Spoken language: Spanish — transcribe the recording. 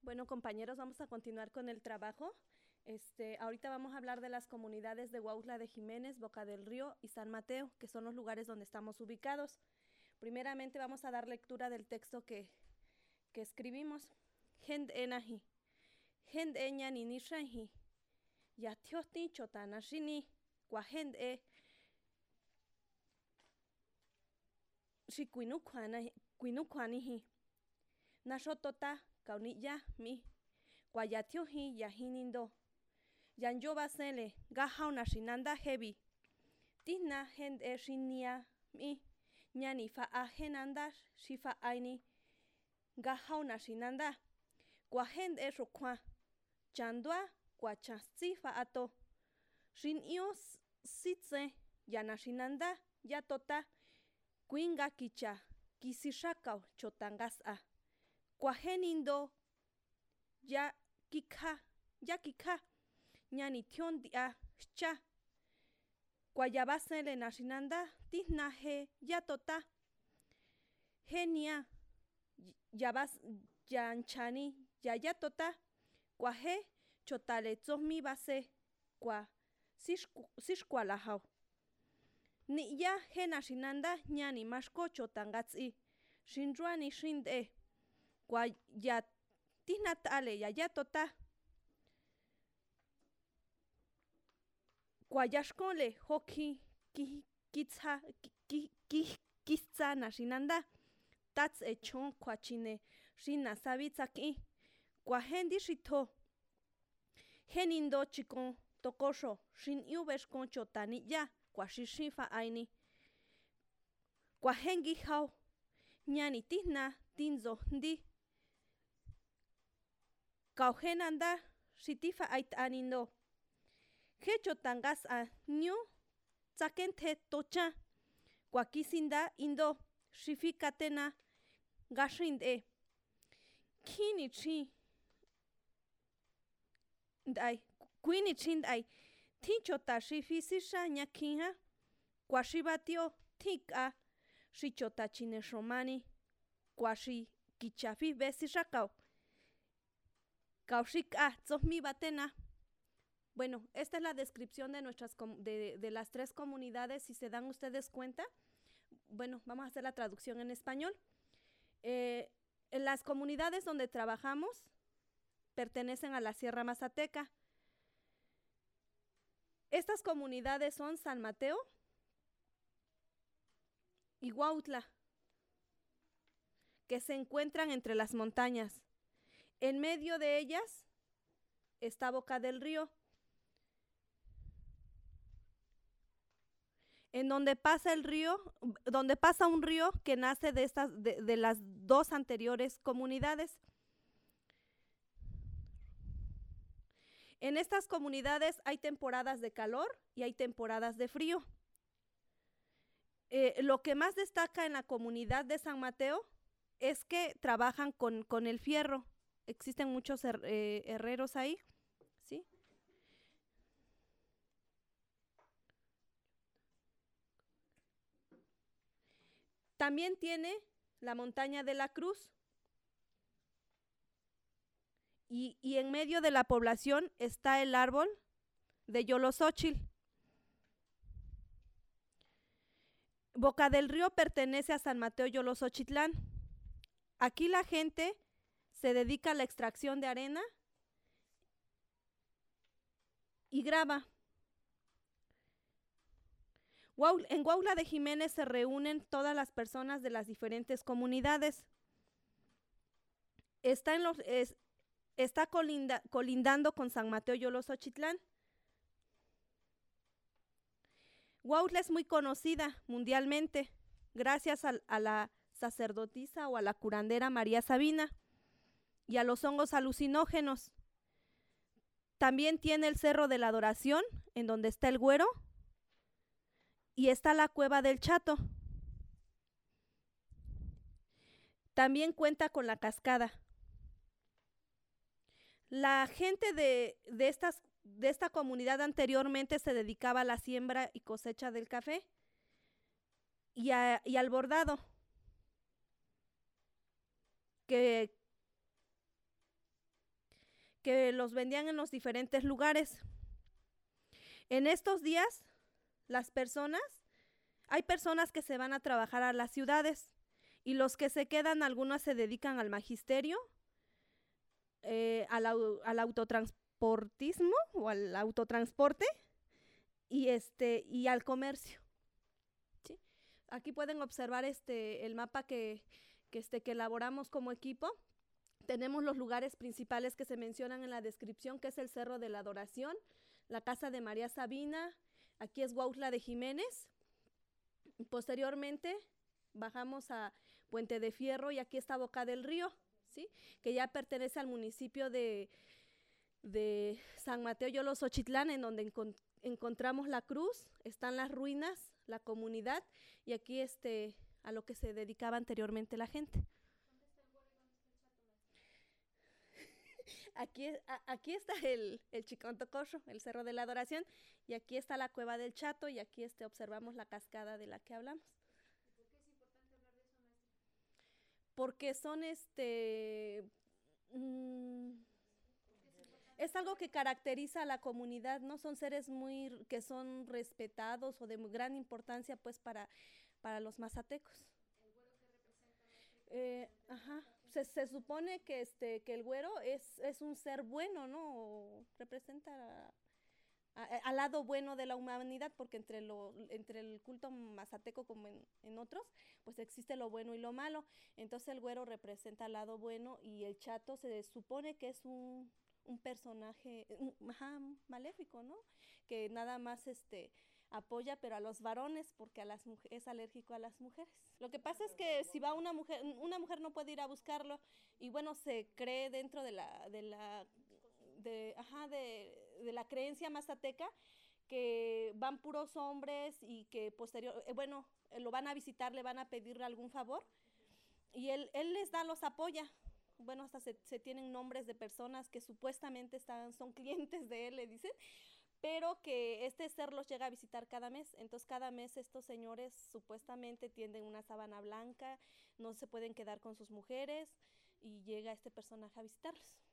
Bueno, compañeros, vamos a continuar con el trabajo. Ahorita vamos a hablar de las comunidades de Huautla de Jiménez, Boca del Río y San Mateo, que son los lugares donde estamos ubicados. Primeramente vamos a dar lectura del texto que escribimos. Hend enahi, hend eña ni nishahi, ya tioti chotana shini, kwa hend shi kuinukwanihi, nashotota kauniya mi. Guayatioji yajinindo. Yanyo basele, gajauna shinanda heavy. Tina hend shinia mi. Nyani fa ajenanda shifa aini. Gajauna shinanda. Guahend rokwa. Chandua guachasti fa ato. Shin ios sitze yana shinanda yatota. Kuinga kicha. Kisishakao chotangas a. Guajenindo. Ya kika, ñani tiondia, cha. Guayabasele nashinanda, tihna he, yatota. Genia, yabas, yanchani, yayatota. Guaje, chotale, zomi base, gua, sishqualahao. Ni ya he nashinanda, ñani mashko chotangatsi. Shinruani shinde. Guayat. Tina tale yayatota. Guayashkole hoki kitsa nashinanda. Tats echon kwachine shina sabitsaki. Guahendi shito. Genindo chikon tokosho. Shin yubeshkon chotani ya. Guashishifa aini. Guahengi hao. Ñani tina tinzo ndi. Kaujenanda shitifa ait anindo. Hecho tangas a new zakente tocha. Guakisinda indo shifikatena gashinde. Kinichi dai. Quinichindai. Tinchota shifisisha nyakiha. Guashibatio tika. Shichota chine shomani. Guashi kichafi besishakao. Batena. Bueno, esta es la descripción de de las tres comunidades. Si se dan ustedes cuenta, bueno, vamos a hacer la traducción en español. En las comunidades donde trabajamos pertenecen a la Sierra Mazateca. Estas comunidades son San Mateo y Huautla, que se encuentran entre las montañas. En medio de ellas está Boca del Río, en donde pasa un río que nace de las dos anteriores comunidades. En estas comunidades hay temporadas de calor y hay temporadas de frío. Lo que más destaca en la comunidad de San Mateo es que trabajan con el fierro. Existen muchos herreros ahí, ¿sí? También tiene la montaña de la Cruz. Y en medio de la población está el árbol de Yolosóchil. Boca del Río pertenece a San Mateo Yolosóchitlán. Aquí la gente se dedica a la extracción de arena y grava. En Huautla de Jiménez se reúnen todas las personas de las diferentes comunidades. Está colindando con San Mateo Yolosóchitlán. Huautla es muy conocida mundialmente gracias a la sacerdotisa o a la curandera María Sabina y a los hongos alucinógenos. También tiene el Cerro de la Adoración, en donde está el Güero, y está la Cueva del Chato. También cuenta con la cascada. La gente de esta comunidad anteriormente se dedicaba a la siembra y cosecha del café y al bordado, que que los vendían en los diferentes lugares. En estos días, hay personas que se van a trabajar a las ciudades y los que se quedan, algunos se dedican al magisterio, al autotransportismo o al autotransporte y al comercio. ¿Sí? Aquí pueden observar el mapa que elaboramos como equipo. Tenemos los lugares principales que se mencionan en la descripción, que es el Cerro de la Adoración, la Casa de María Sabina, aquí es Huautla de Jiménez. Posteriormente bajamos a Puente de Fierro y aquí está Boca del Río, ¿sí? Que ya pertenece al municipio de San Mateo Yolosochitlán, en donde encontramos la cruz, están las ruinas, la comunidad y aquí a lo que se dedicaba anteriormente la gente. Aquí está el Chicontocorro, el Cerro de la Adoración, y aquí está la Cueva del Chato, y aquí observamos la cascada de la que hablamos. Porque son es algo que caracteriza a la comunidad, ¿no? Son seres que son respetados o de muy gran importancia pues para los mazatecos. Ajá. Se supone que el güero es un ser bueno, ¿no? O representa al lado bueno de la humanidad, porque entre el culto mazateco como en otros, pues existe lo bueno y lo malo. Entonces el güero representa al lado bueno y el chato se supone que es un personaje maléfico, ¿no? Que nada más apoya, pero a los varones, porque es alérgico a las mujeres. Lo que pasa es que si va una mujer no puede ir a buscarlo, y bueno, se cree dentro de la creencia mazateca que van puros hombres y que lo van a visitar, le van a pedir algún favor y él los apoya. Bueno, hasta se tienen nombres de personas que supuestamente son clientes de él, le dicen, pero que este ser los llega a visitar cada mes. Entonces cada mes estos señores supuestamente tienden una sábana blanca, no se pueden quedar con sus mujeres y llega este personaje a visitarlos.